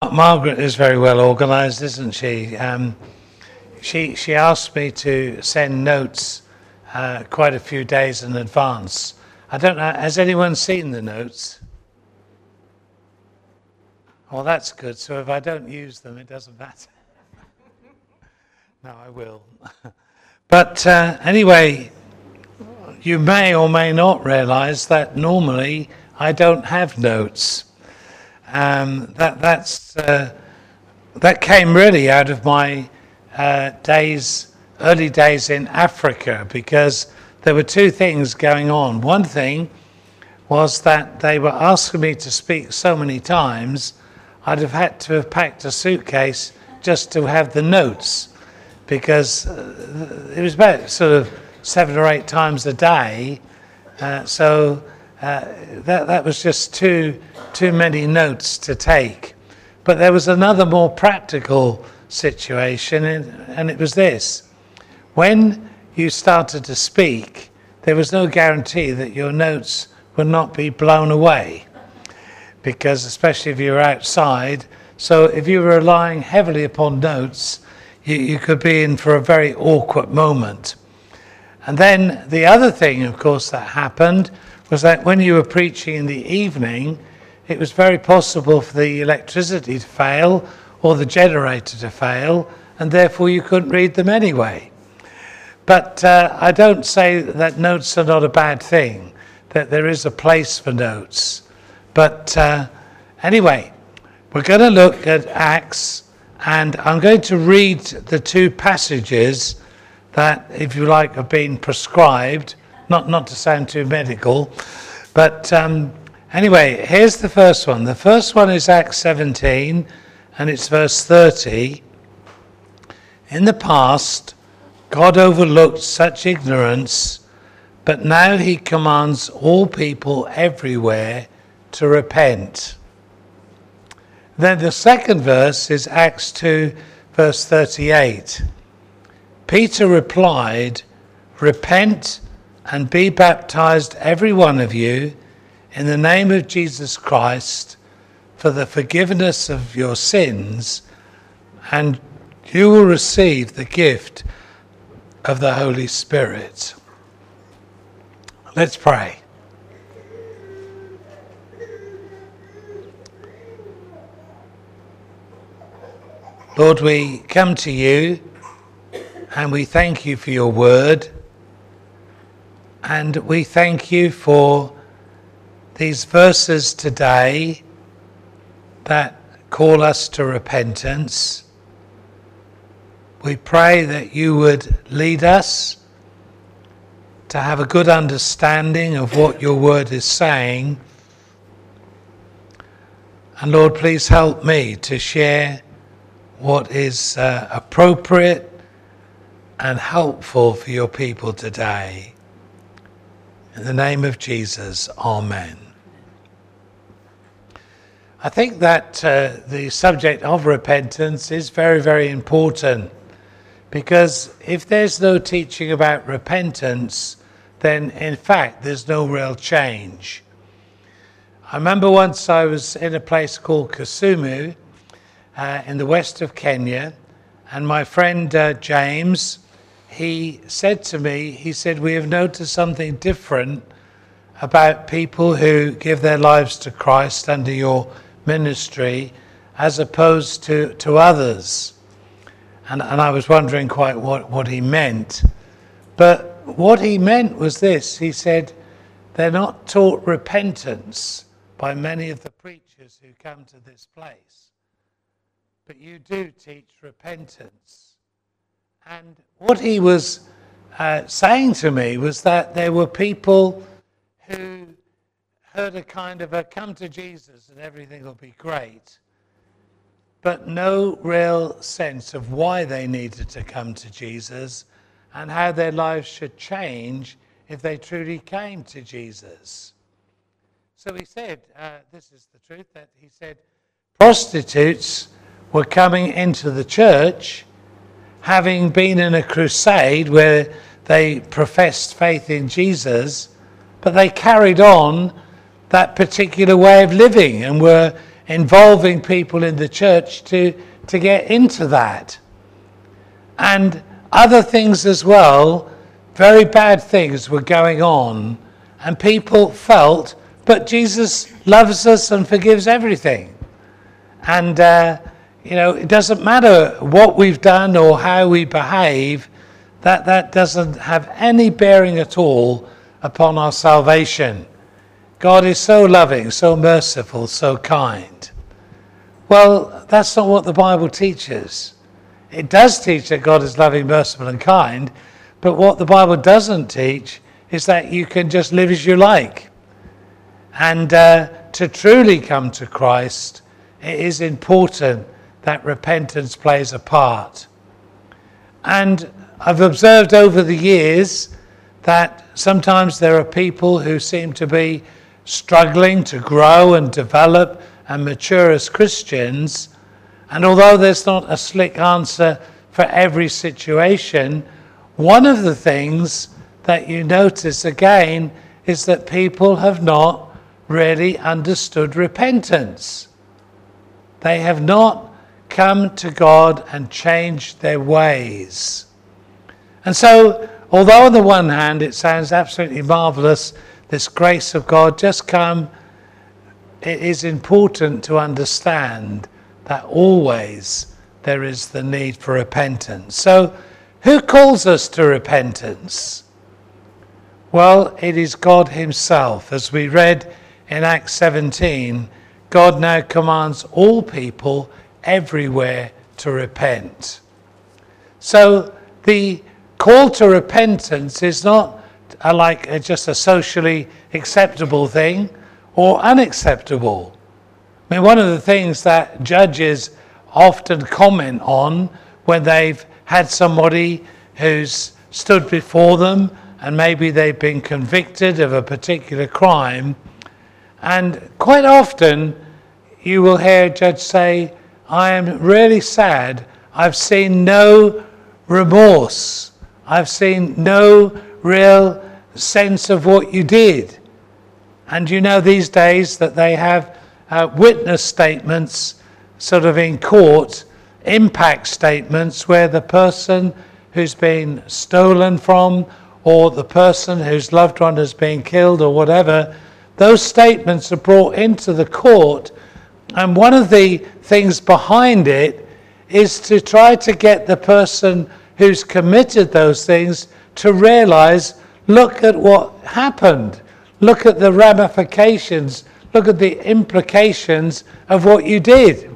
Margaret is very well organised, isn't she? She asked me to send notes quite a few days in advance. I don't know, has anyone seen the notes? Well, that's good. So if I don't use them, it doesn't matter. No, I will. But anyway, you may or may not realise that normally I don't have notes. That came really out of my early days in Africa, because there were two things going on. One thing was that they were asking me to speak so many times, I'd have had to have packed a suitcase just to have the notes, because it was about sort of 7 or 8 times a day. So that was just too many notes to take. But there was another more practical situation, and it was this. When you started to speak, there was no guarantee that your notes would not be blown away, because especially if you were outside, so if you were relying heavily upon notes, you could be in for a very awkward moment. And then the other thing, of course, that happened was that when you were preaching in the evening, it was very possible for the electricity to fail or the generator to fail, and therefore you couldn't read them anyway. But I don't say that notes are not a bad thing, that there is a place for notes. But anyway, we're going to look at Acts, and I'm going to read the 2 passages that, if you like, have been prescribed, not to sound too medical, but anyway, here's the first one. The first one is Acts 17, and it's verse 30. In the past, God overlooked such ignorance, but now he commands all people everywhere to repent. Then the second verse is Acts 2, verse 38. Peter replied, "Repent and be baptized, every one of you, in the name of Jesus Christ, for the forgiveness of your sins, and you will receive the gift of the Holy Spirit." Let's pray. Lord, we come to you and we thank you for your word, and we thank you for these verses today that call us to repentance. We pray that you would lead us to have a good understanding of what your word is saying. And Lord, please help me to share what is appropriate and helpful for your people today. In the name of Jesus, amen. I think that the subject of repentance is very, very important, because if there's no teaching about repentance, then in fact there's no real change. I remember once I was in a place called Kisumu in the west of Kenya, and my friend James, he said to me, he said, "We have noticed something different about people who give their lives to Christ under your ministry as opposed to others." And I was wondering quite what he meant. But what he meant was this. He said, they're not taught repentance by many of the preachers who come to this place. But you do teach repentance. And what he was saying to me was that there were people who heard a kind of a come to Jesus and everything will be great, but no real sense of why they needed to come to Jesus and how their lives should change if they truly came to Jesus. So he said, this is the truth, that he said prostitutes were coming into the church, having been in a crusade where they professed faith in Jesus, but they carried on that particular way of living and were involving people in the church to get into that. And other things as well, very bad things were going on, and people felt, but Jesus loves us and forgives everything. And, it doesn't matter what we've done or how we behave, that doesn't have any bearing at all upon our salvation. God is so loving, so merciful, so kind. Well, that's not what the Bible teaches. It does teach that God is loving, merciful and kind, but what the Bible doesn't teach is that you can just live as you like. And to truly come to Christ, it is important that repentance plays a part. And I've observed over the years that sometimes there are people who seem to be struggling to grow and develop and mature as Christians. And although there's not a slick answer for every situation, one of the things that you notice again is that people have not really understood repentance. They have not come to God and changed their ways. And so, although on the one hand it sounds absolutely marvelous, this grace of God just come, it is important to understand that always there is the need for repentance. So, who calls us to repentance? Well, it is God himself. As we read in Acts 17, God now commands all people everywhere to repent. So the call to repentance is not just a socially acceptable thing or unacceptable. I mean, one of the things that judges often comment on when they've had somebody who's stood before them and maybe they've been convicted of a particular crime, and quite often you will hear a judge say, I am really sad. I've seen no remorse. I've seen no real sense of what you did. And these days that they have witness statements sort of in court, impact statements where the person who's been stolen from or the person whose loved one has been killed or whatever, those statements are brought into the court. And one of the things behind it is to try to get the person who's committed those things to realize, look at what happened. Look at the ramifications. Look at the implications of what you did.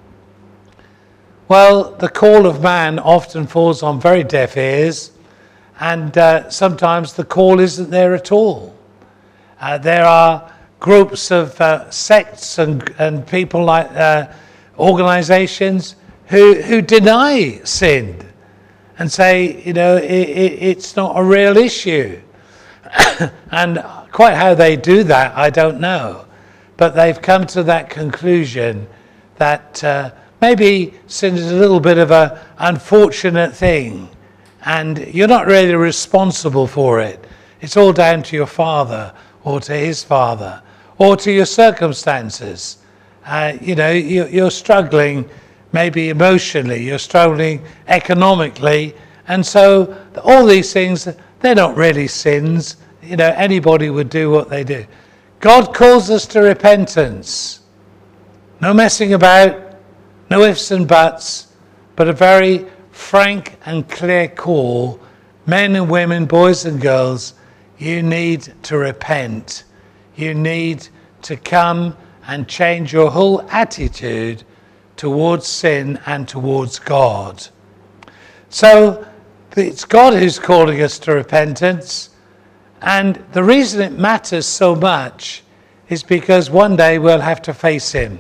Well, the call of man often falls on very deaf ears, and sometimes the call isn't there at all. There are groups of sects and people like organizations who deny sin and say, it's not a real issue. And quite how they do that, I don't know. But they've come to that conclusion that maybe sin is a little bit of an unfortunate thing and you're not really responsible for it. It's all down to your father or to his father or to your circumstances. You're struggling maybe emotionally, you're struggling economically, and so all these things, they're not really sins. Anybody would do what they do. God calls us to repentance. No messing about, no ifs and buts, but a very frank and clear call. Men and women, boys and girls, you need to repent. You need to come and change your whole attitude towards sin and towards God. So it's God who's calling us to repentance. And the reason it matters so much is because one day we'll have to face him.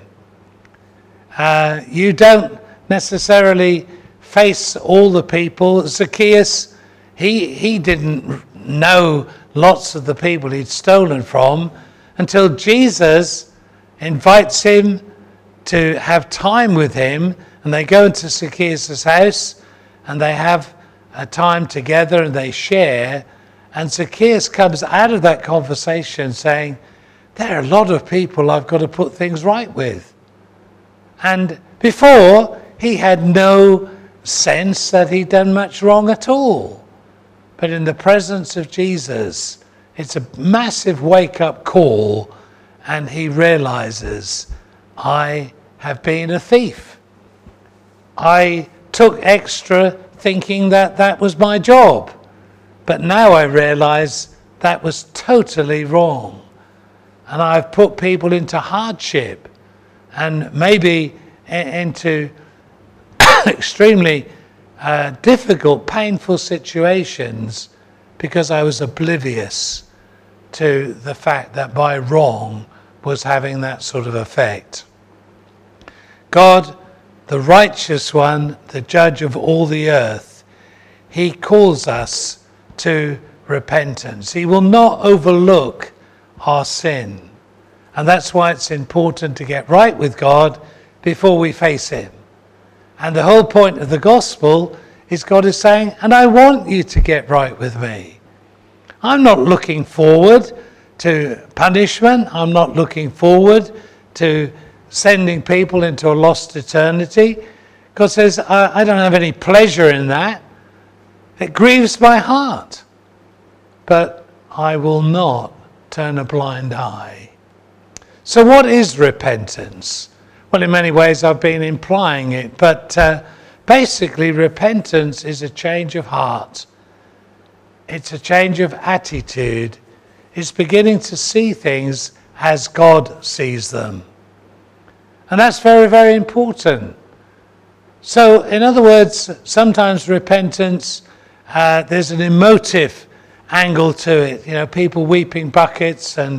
You don't necessarily face all the people. Zacchaeus, he didn't know lots of the people he'd stolen from until Jesus invites him to have time with him, and they go into Zacchaeus' house and they have a time together and they share, and Zacchaeus comes out of that conversation saying, there are a lot of people I've got to put things right with. And before, he had no sense that he'd done much wrong at all. But in the presence of Jesus, it's a massive wake-up call, and he realizes, I have been a thief. I took extra thinking that that was my job. But now I realize that was totally wrong. And I've put people into hardship and maybe into extremely difficult, painful situations because I was oblivious to the fact that my wrong was having that sort of effect. God, the righteous one, the judge of all the earth, he calls us to repentance. He will not overlook our sin. And that's why it's important to get right with God before we face him. And the whole point of the gospel is God is saying, and I want you to get right with me. I'm not looking forward to punishment. I'm not looking forward to sending people into a lost eternity. God says, I don't have any pleasure in that. It grieves my heart. But I will not turn a blind eye. So what is repentance? Well, in many ways I've been implying it, but basically repentance is a change of heart. It's a change of attitude. It's beginning to see things as God sees them. And that's very, very important. So, in other words, sometimes repentance, there's an emotive angle to it. You know, people weeping buckets and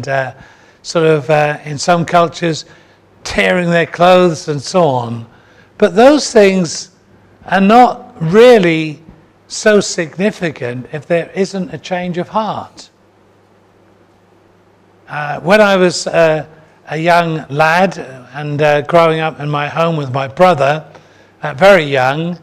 in some cultures, tearing their clothes and so on. But those things are not really so significant if there isn't a change of heart. When I was a young lad and growing up in my home with my brother, very young,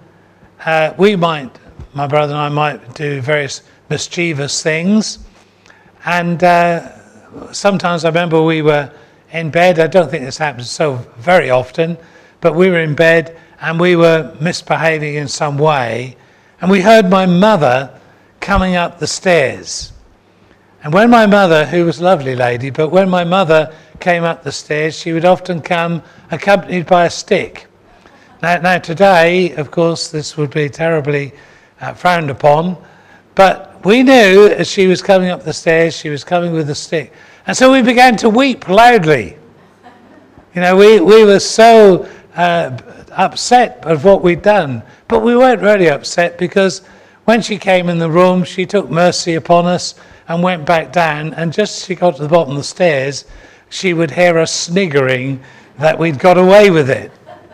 my brother and I might do various mischievous things. And sometimes I remember we were in bed. I don't think this happens so very often, but we were in bed and we were misbehaving in some way. And we heard my mother coming up the stairs. And when my mother, who was a lovely lady, but when my mother came up the stairs, she would often come accompanied by a stick. Now today, of course, this would be terribly frowned upon, but we knew as she was coming up the stairs, she was coming with a stick. And so we began to weep loudly. You know, we were so upset of what we'd done, but we weren't really upset because when she came in the room, she took mercy upon us and went back down, and just as she got to the bottom of the stairs, she would hear us sniggering that we'd got away with it.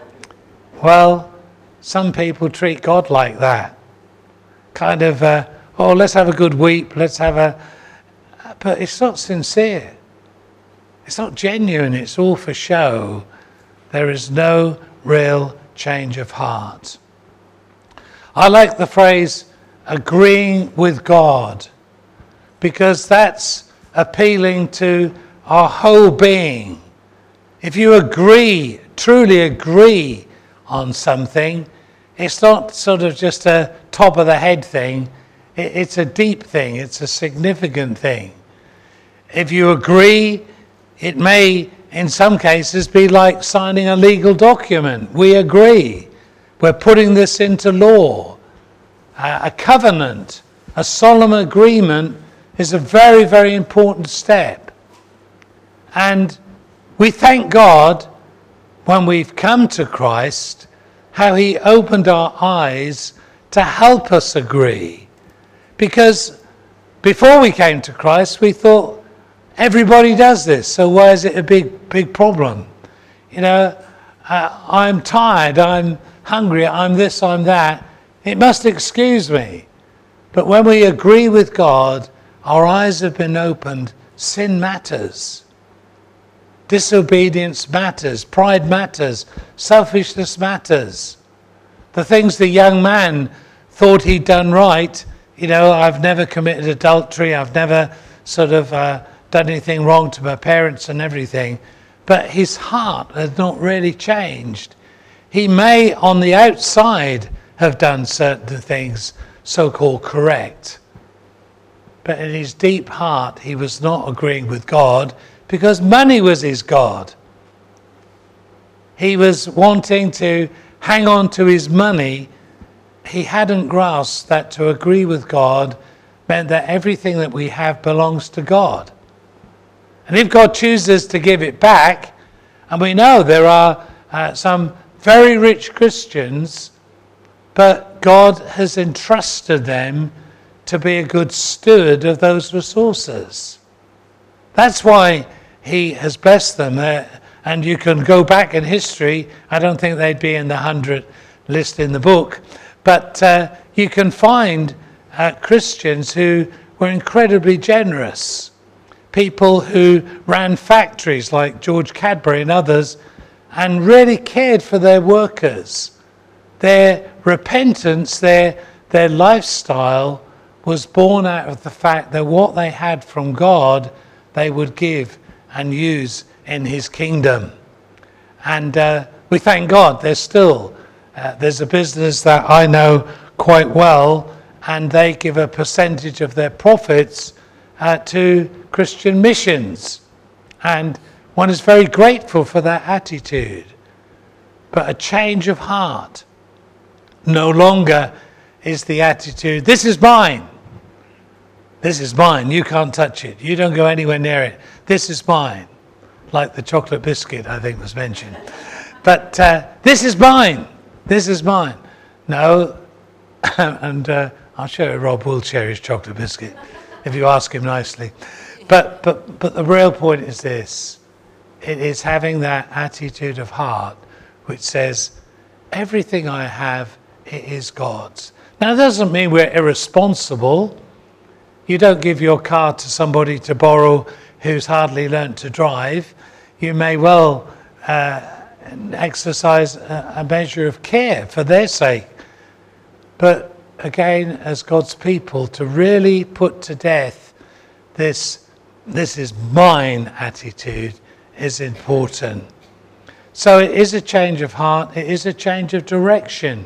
Well, some people treat God like that. Kind of, let's have a good weep, but it's not sincere. It's not genuine, it's all for show. There is no real change of heart. I like the phrase, agreeing with God, because that's appealing to our whole being. If you agree, truly agree on something, it's not sort of just a top of the head thing. It's a deep thing. It's a significant thing. If you agree, it may, in some cases, be like signing a legal document. We agree. We're putting this into law. A covenant, a solemn agreement is a very, very important step. And we thank God when we've come to Christ, how he opened our eyes to help us agree. Because before we came to Christ, we thought everybody does this, so why is it a big problem? You know, I'm tired, I'm hungry, I'm this, I'm that. It must excuse me. But when we agree with God, our eyes have been opened. Sin matters. Disobedience matters. Pride matters. Selfishness matters. The things the young man thought he'd done right, you know, I've never committed adultery, I've never done anything wrong to my parents and everything. but his heart had not really changed. He may on the outside have done certain things so-called correct, but in his deep heart he was not agreeing with God because money was his God. He was wanting to hang on to his money. He hadn't grasped that to agree with God meant that everything that we have belongs to God. And if God chooses to give it back, and we know there are some very rich Christians, but God has entrusted them to be a good steward of those resources. That's why he has blessed them. And you can go back in history. I don't think they'd be in the 100 list in the book, but you can find Christians who were incredibly generous. People who ran factories like George Cadbury and others and really cared for their workers. Their repentance, their lifestyle was born out of the fact that what they had from God, they would give and use in his kingdom. And we thank God there's a business that I know quite well, and they give a percentage of their profits to Christian missions. And one is very grateful for that attitude. But a change of heart no longer is the attitude, this is mine. This is mine. You can't touch it. You don't go anywhere near it. This is mine. Like the chocolate biscuit, I think was mentioned. But this is mine. This is mine. No, and I'll show you Rob will share his chocolate biscuit if you ask him nicely. But the real point is this. It is having that attitude of heart which says, everything I have, it is God's. Now, it doesn't mean we're irresponsible. You don't give your car to somebody to borrow who's hardly learnt to drive. You may well exercise a measure of care for their sake. But again, as God's people, to really put to death this is mine attitude is important. So it is a change of heart. It is a change of direction.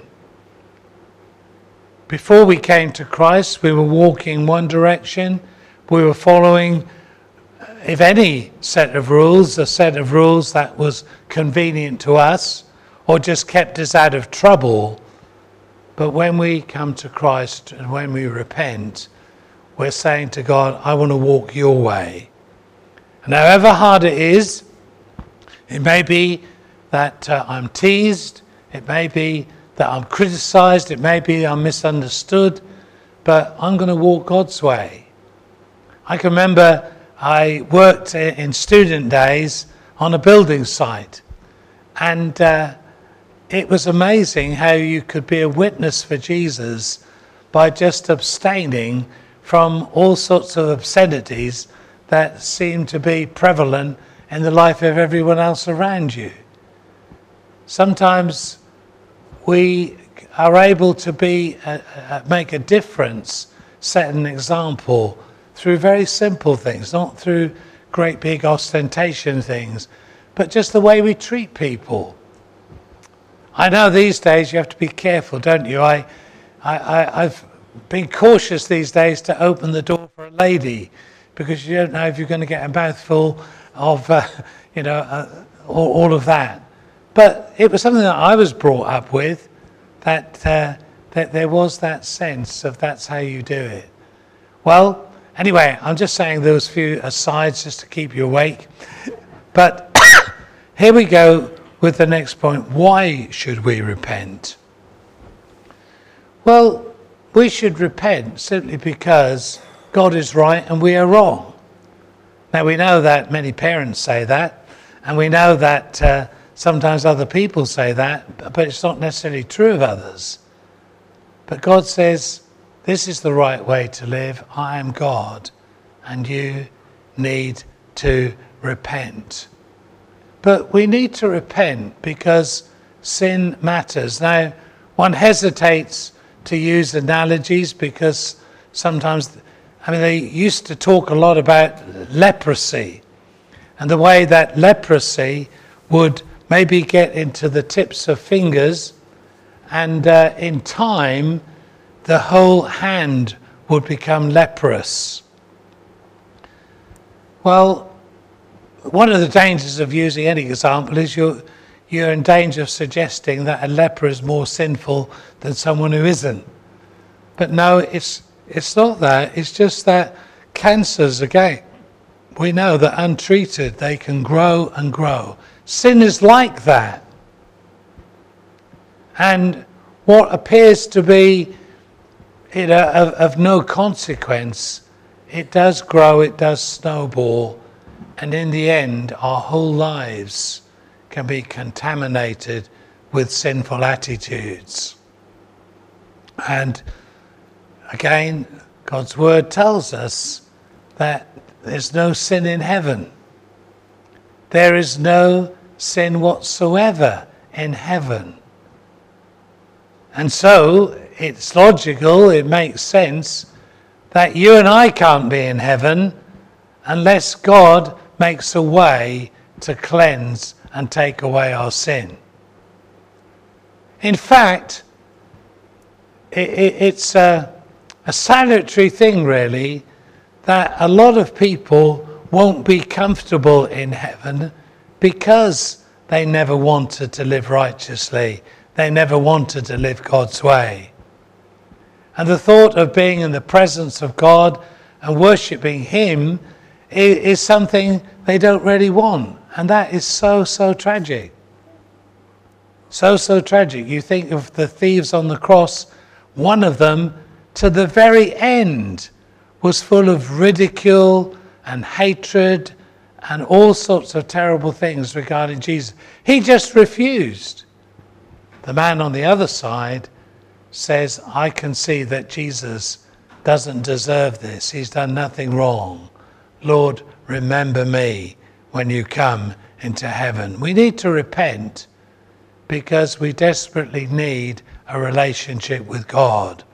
Before we came to Christ, we were walking one direction. We were following, if any, set of rules, a set of rules that was convenient to us or just kept us out of trouble. But when we come to Christ and when we repent, we're saying to God, I want to walk your way. And however hard it is, it may be that I'm teased, it may be that I'm criticized, it may be I'm misunderstood, but I'm going to walk God's way. I can remember I worked in student days on a building site, and it was amazing how you could be a witness for Jesus by just abstaining from all sorts of obscenities that seem to be prevalent in the life of everyone else around you. Sometimes we are able to make a difference, set an example through very simple things, not through great big ostentation things, but just the way we treat people. I know these days you have to be careful, don't you? I've been cautious these days to open the door for a lady, because you don't know if you're going to get a mouthful of, all of that. But it was something that I was brought up with, that there was that sense of that's how you do it. Well, anyway, I'm just saying those few asides just to keep you awake. But here we go with the next point. Why should we repent? Well, we should repent simply because God is right and we are wrong. Now, we know that many parents say that, and we know that sometimes other people say that, but it's not necessarily true of others. But God says, this is the right way to live. I am God, and you need to repent. But we need to repent because sin matters. Now, one hesitates to use analogies because sometimes, they used to talk a lot about leprosy. and the way that leprosy would maybe get into the tips of fingers, and in time the whole hand would become leprous. Well, one of the dangers of using any example is you're in danger of suggesting that a leper is more sinful than someone who isn't. But no, it's not that. It's just that cancers, again, we know that untreated, they can grow and grow. Sin is like that. And what appears to be of no consequence, it does grow, it does snowball, and in the end, our whole lives can be contaminated with sinful attitudes. And again, God's word tells us that there's no sin in heaven. There is no sin whatsoever in heaven. And so it's logical, it makes sense that you and I can't be in heaven unless God makes a way to cleanse and take away our sin. In fact, it's a salutary thing, really, that a lot of people won't be comfortable in heaven because they never wanted to live righteously. They never wanted to live God's way. And the thought of being in the presence of God and worshipping Him is something they don't really want. And that is so, so tragic. So, so tragic. You think of the thieves on the cross, one of them, to the very end, was full of ridicule and hatred and all sorts of terrible things regarding Jesus. He just refused. The man on the other side says, I can see that Jesus doesn't deserve this. He's done nothing wrong. Lord, remember me when you come into heaven. We need to repent because we desperately need a relationship with God.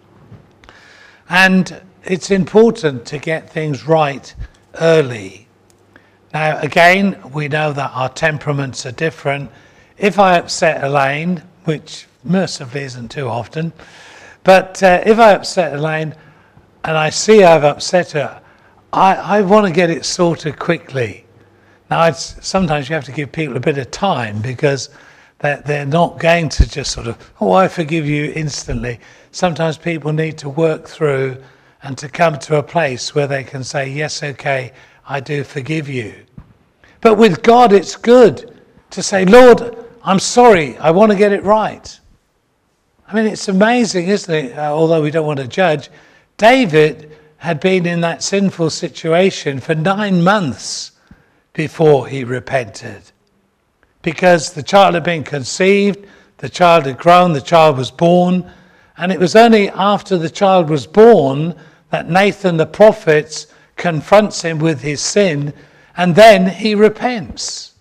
And it's important to get things right early. Now, again, we know that our temperaments are different. If I upset Elaine, which mercifully isn't too often, but if I upset Elaine and I see I've upset her, I want to get it sorted quickly. Now, sometimes you have to give people a bit of time because they're not going to just sort of, oh, I forgive you instantly. Sometimes people need to work through and to come to a place where they can say, yes, okay, I do forgive you. But with God, it's good to say, Lord, I'm sorry, I want to get it right. I mean, it's amazing, isn't it? Although we don't want to judge, David had been in that sinful situation for 9 months before he repented. Because the child had been conceived, the child had grown, the child was born, and it was only after the child was born that Nathan the prophet confronts him with his sin, and then he repents.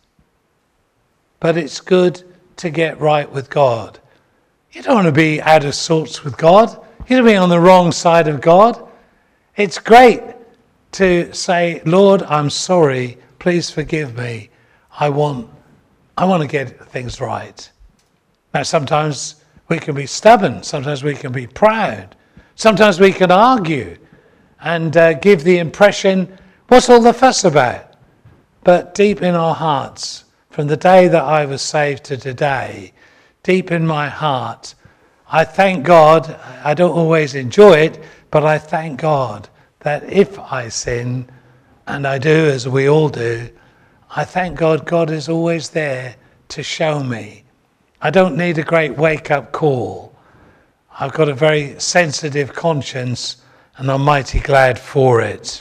But it's good to get right with God. You don't want to be out of sorts with God. You don't want to be on the wrong side of God. It's great to say, Lord, I'm sorry, please forgive me. I want to get things right. Now, sometimes we can be stubborn. Sometimes we can be proud. Sometimes we can argue and give the impression, what's all the fuss about? But deep in our hearts, from the day that I was saved to today, deep in my heart, I thank God. I don't always enjoy it, but I thank God that if I sin, and I do, as we all do, I thank God, God is always there to show me. I don't need a great wake-up call. I've got a very sensitive conscience, and I'm mighty glad for it.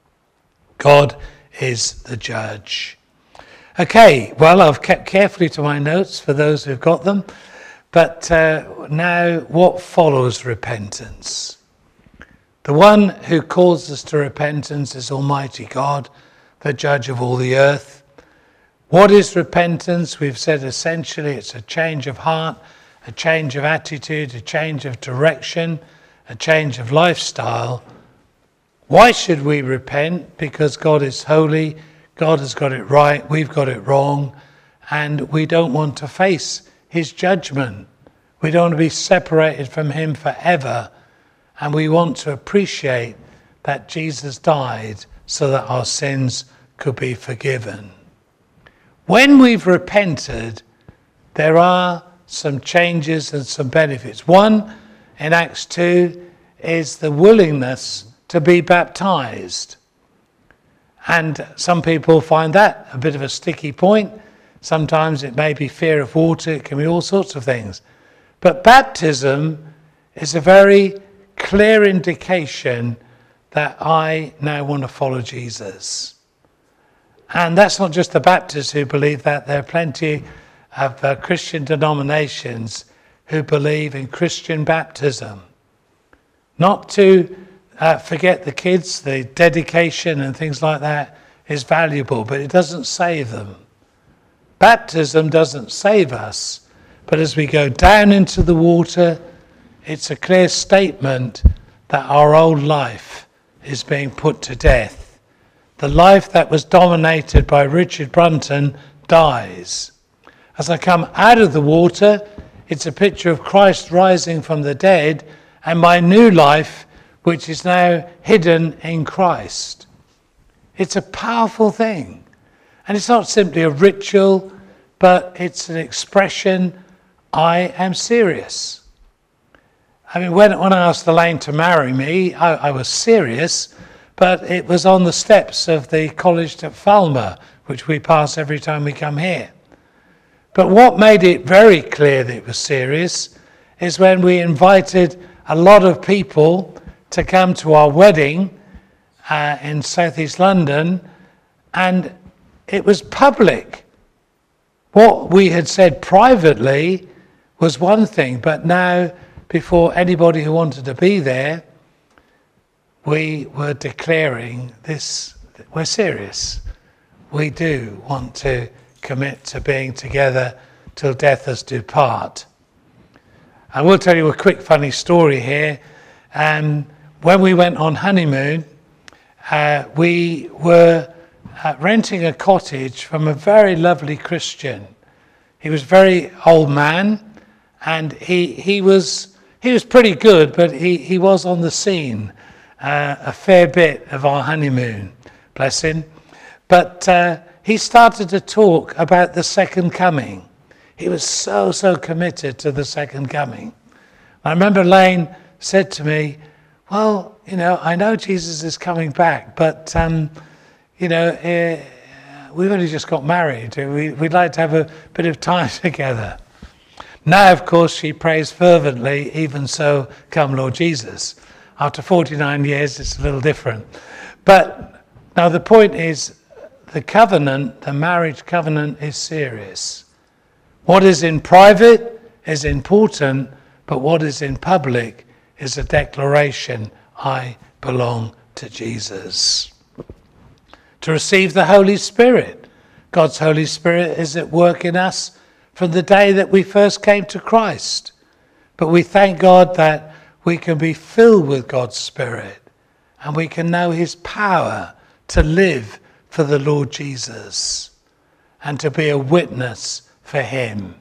God is the judge. Okay, well, I've kept carefully to my notes for those who've got them. But now, what follows repentance? The one who calls us to repentance is Almighty God, the judge of all the earth. What is repentance? We've said essentially it's a change of heart, a change of attitude, a change of direction, a change of lifestyle. Why should we repent? Because God is holy, God has got it right, we've got it wrong, and we don't want to face his judgment. We don't want to be separated from him forever, and we want to appreciate that Jesus died so that our sins could be forgiven. When we've repented, there are some changes and some benefits. One, in Acts 2, is the willingness to be baptized. And some people find that a bit of a sticky point. Sometimes it may be fear of water, it can be all sorts of things. But baptism is a very clear indication that I now want to follow Jesus. And that's not just the Baptists who believe that. There are plenty of Christian denominations who believe in Christian baptism. Not to forget the kids, the dedication and things like that is valuable, but it doesn't save them. Baptism doesn't save us, but as we go down into the water, it's a clear statement that our old life is being put to death. The life that was dominated by Richard Brunton dies. As I come out of the water, it's a picture of Christ rising from the dead and my new life, which is now hidden in Christ. It's a powerful thing. And it's not simply a ritual, but it's an expression, I am serious. I mean, when I asked Elaine to marry me, I was serious, but it was on the steps of the college at Falmer, which we pass every time we come here. But what made it very clear that it was serious is when we invited a lot of people to come to our wedding in southeast London, and it was public. What we had said privately was one thing, but now, before anybody who wanted to be there, we were declaring this, we're serious. We do want to commit to being together till death us do part. I will tell you a quick funny story here. When we went on honeymoon, we were renting a cottage from a very lovely Christian. He was a very old man, and he was pretty good, but he was on the scene a fair bit of our honeymoon, bless him. But he started to talk about the second coming. He was so committed to the second coming. I remember Lane said to me, well, I know Jesus is coming back, but, we've only just got married. We'd like to have a bit of time together. Now, of course, she prays fervently, even so, come Lord Jesus. After 49 years, it's a little different. But now the point is, the covenant, the marriage covenant, is serious. What is in private is important, but what is in public is a declaration, I belong to Jesus. To receive the Holy Spirit. God's Holy Spirit is at work in us from the day that we first came to Christ. But we thank God that we can be filled with God's Spirit and we can know his power to live for the Lord Jesus and to be a witness for him.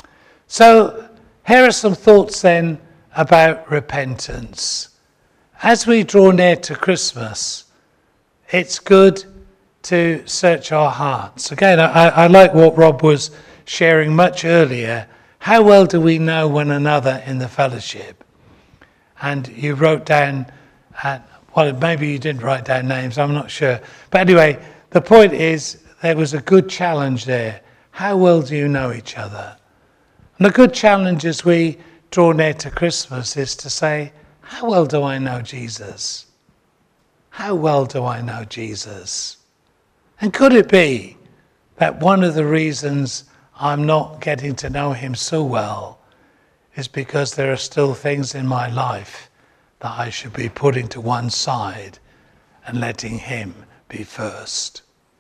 So here are some thoughts then about repentance. As we draw near to Christmas, it's good to search our hearts. Again, I like what Rob was sharing much earlier. How well do we know one another in the fellowship? And you wrote down, well, maybe you didn't write down names, I'm not sure. But anyway, the point is there was a good challenge there. How well do you know each other? And a good challenge as we draw near to Christmas is to say, how well do I know Jesus? How well do I know Jesus? And could it be that one of the reasons I'm not getting to know him so well is because there are still things in my life that I should be putting to one side and letting him be first?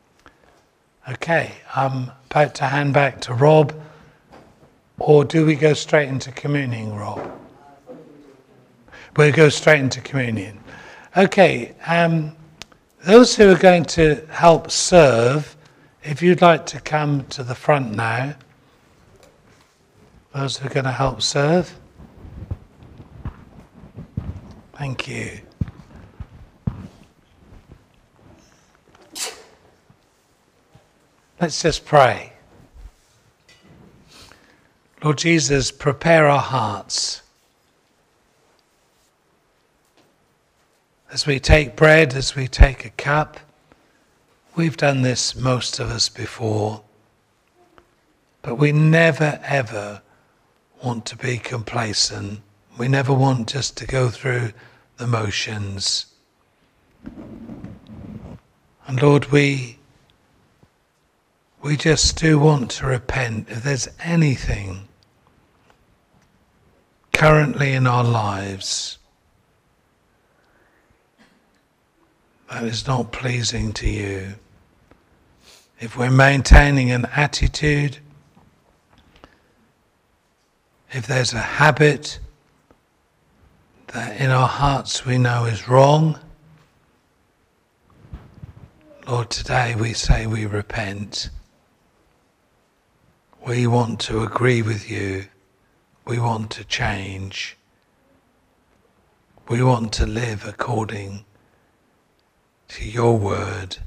Okay, I'm about to hand back to Rob. Or do we go straight into communing, Rob? We'll go straight into communion. Okay, Those who are going to help serve, if you'd like to come to the front now. Those who are going to help serve. Thank you. Let's just pray. Lord Jesus, prepare our hearts. As we take bread, as we take a cup, we've done this, most of us, before, but we never ever want to be complacent. We never want just to go through the motions. And Lord, we just do want to repent. If there's anything currently in our lives that is not pleasing to you, if we're maintaining an attitude, if there's a habit that in our hearts we know is wrong, Lord, today we say we repent. We want to agree with you. We want to change. We want to live according to your word.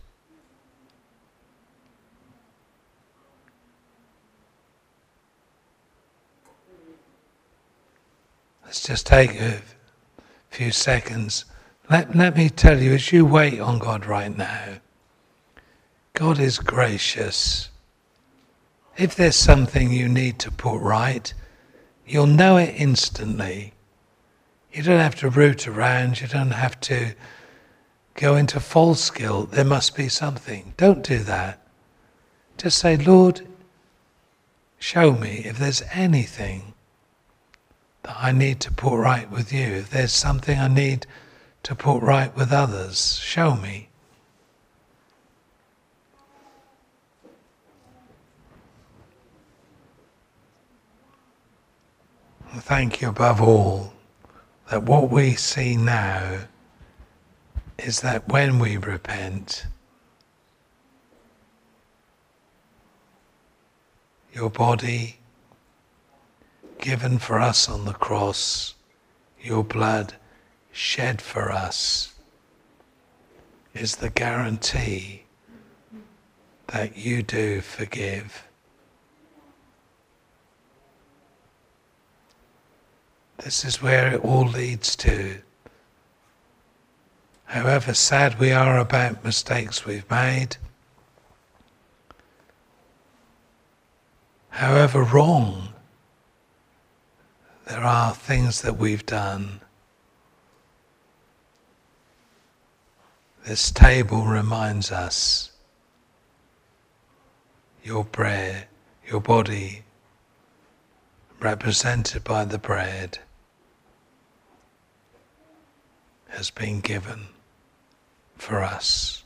Let's just take a few seconds. Let me tell you, as you wait on God right now, God is gracious. If there's something you need to put right, you'll know it instantly. You don't have to root around. You don't have to go into false guilt. There must be something. Don't do that. Just say, Lord, show me if there's anything that I need to put right with you. If there's something I need to put right with others, show me. And thank you above all that what we see now is that when we repent, your body given for us on the cross, your blood shed for us, is the guarantee that you do forgive. This is where it all leads to. However sad we are about mistakes we've made, however wrong there are things that we've done, this table reminds us your bread, your body represented by the bread, has been given for us.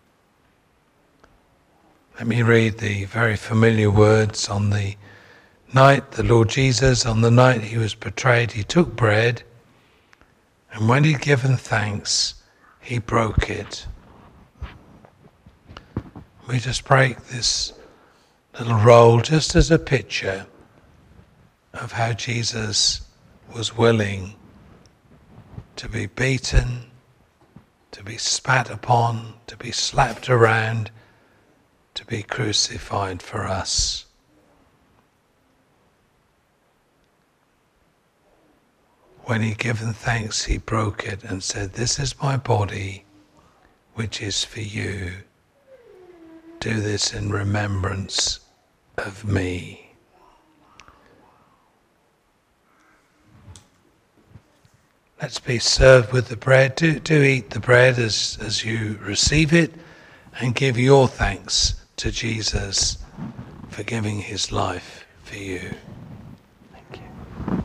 Let me read the very familiar words. On the night, the Lord Jesus, on the night he was betrayed, he took bread, and when he'd given thanks, he broke it. We just break this little roll just as a picture of how Jesus was willing to be beaten, to be spat upon, to be slapped around, to be crucified for us. When he'd given thanks, he broke it and said, "This is my body, which is for you. Do this in remembrance of me." Let's be served with the bread. Do eat the bread as you receive it, and give your thanks to Jesus for giving his life for you. Thank you.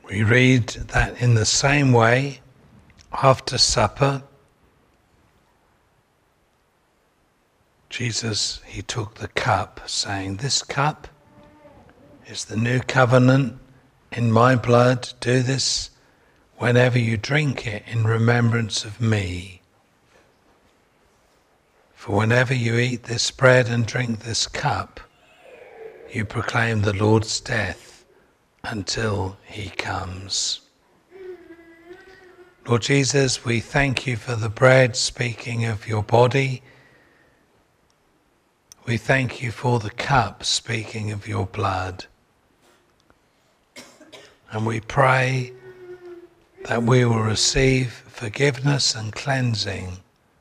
We read that in the same way, after supper, Jesus, he took the cup, saying, "This cup is the new covenant in my blood. Do this whenever you drink it in remembrance of me. For whenever you eat this bread and drink this cup, you proclaim the Lord's death until he comes." Lord Jesus, we thank you for the bread, speaking of your body. We thank you for the cup, speaking of your blood. And we pray that we will receive forgiveness and cleansing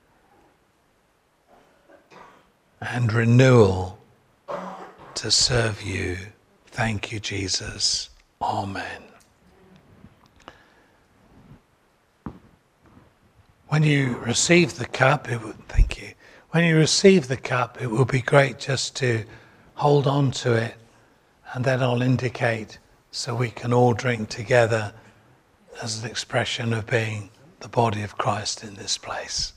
and renewal to serve you. Thank you, Jesus. Amen. When you receive the cup, thank you. When you receive the cup, it will be great just to hold on to it, and then I'll indicate so we can all drink together as an expression of being the body of Christ in this place.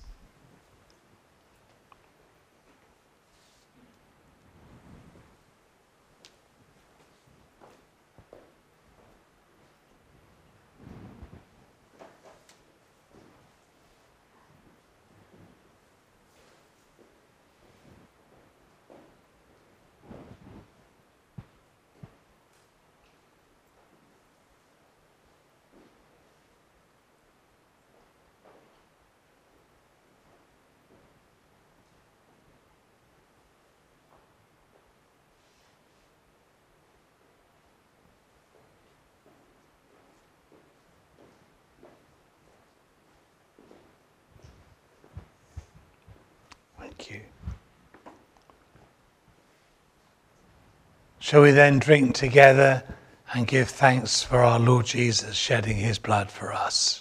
Thank you. Shall we then drink together and give thanks for our Lord Jesus shedding his blood for us?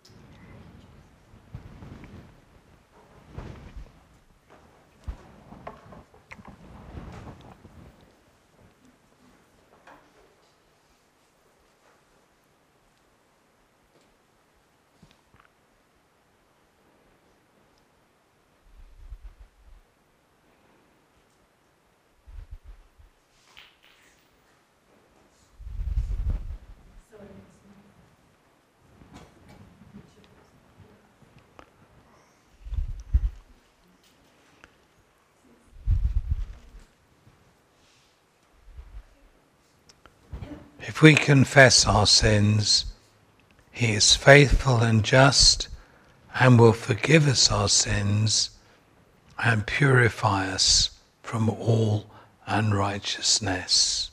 If we confess our sins, he is faithful and just and will forgive us our sins and purify us from all unrighteousness.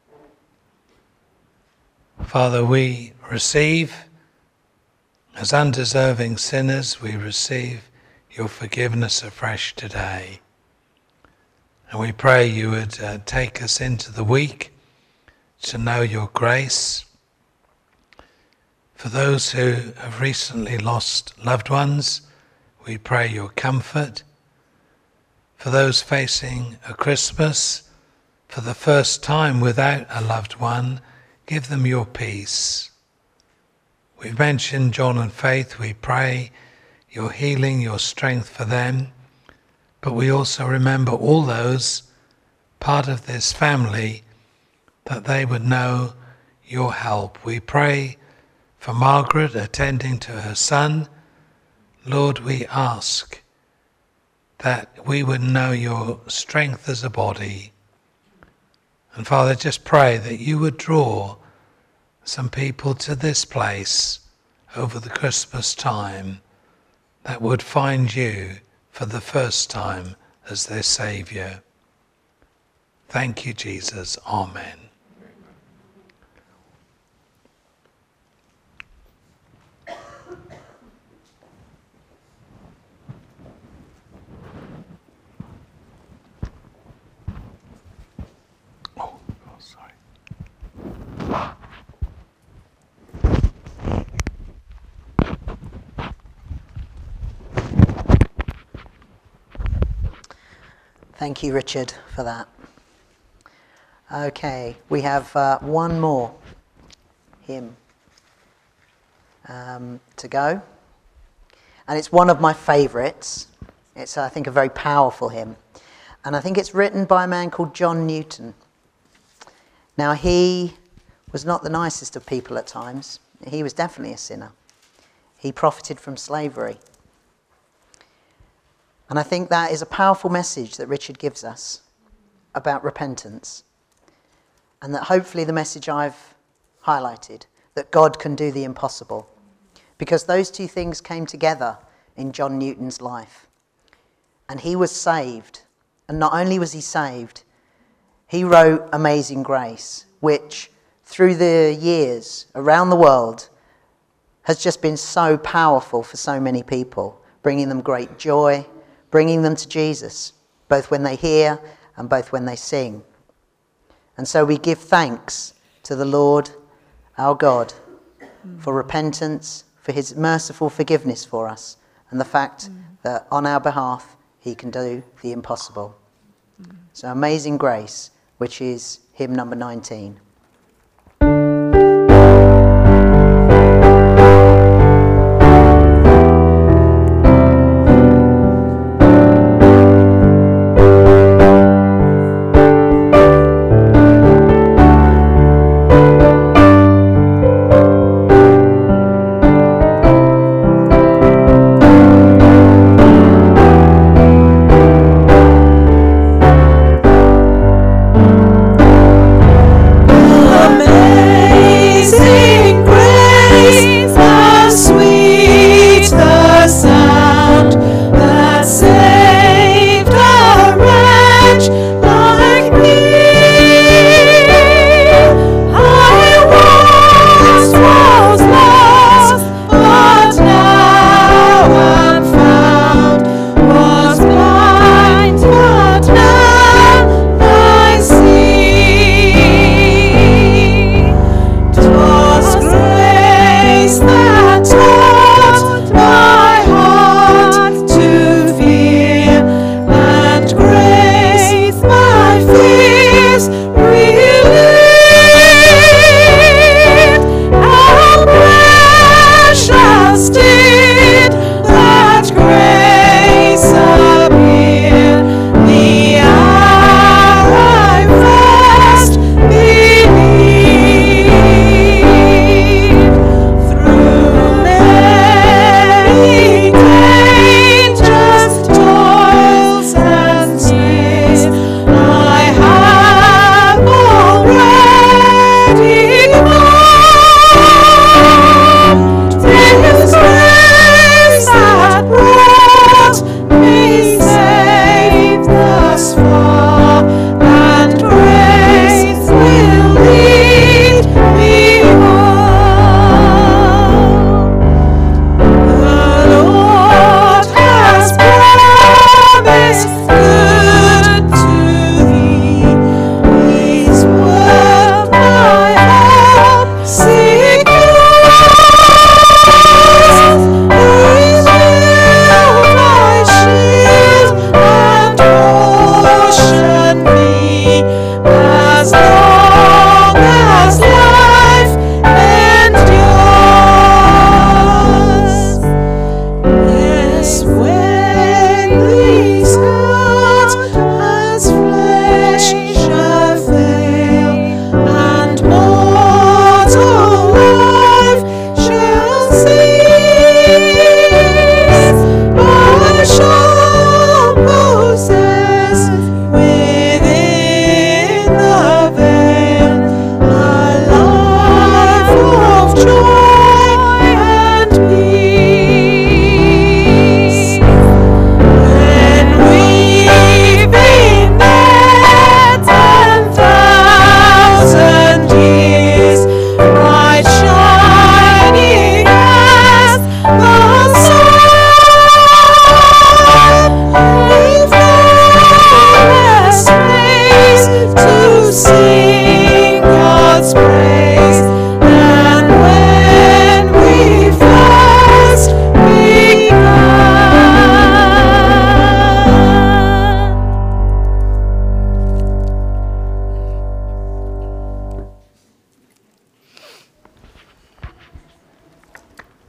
Father, we receive, as undeserving sinners, we receive your forgiveness afresh today. And we pray you would take us into the week to know your grace. For those who have recently lost loved ones, we pray your comfort. For those facing a Christmas for the first time without a loved one, give them your peace. We've mentioned John and Faith. We pray your healing, your strength for them. But we also remember all those part of this family, that they would know your help. We pray for Margaret attending to her son. Lord, we ask that we would know your strength as a body. And Father, just pray that you would draw some people to this place over the Christmas time that would find you for the first time as their Saviour. Thank you, Jesus. Amen. Thank you, Richard, for that. Okay, we have one more hymn. to go. And it's one of my favourites. It's, I think, a very powerful hymn. And I think it's written by a man called John Newton. Now, he was not the nicest of people at times. He was definitely a sinner. He profited from slavery. And I think that is a powerful message that Richard gives us about repentance. And that hopefully the message I've highlighted, that God can do the impossible. Because those two things came together in John Newton's life. And he was saved. And not only was he saved, he wrote Amazing Grace, which through the years around the world has just been so powerful for so many people, bringing them great joy, bringing them to Jesus, both when they hear and both when they sing. And so we give thanks to the Lord, our God, for repentance, for his merciful forgiveness for us, and the fact that on our behalf he can do the impossible. So Amazing Grace, which is hymn number 19.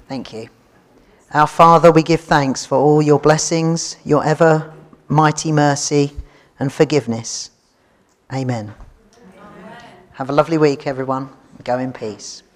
Thank you. Our Father, we give thanks for all your blessings, your ever mighty mercy and forgiveness. Amen. Have a lovely week, everyone. Go in peace.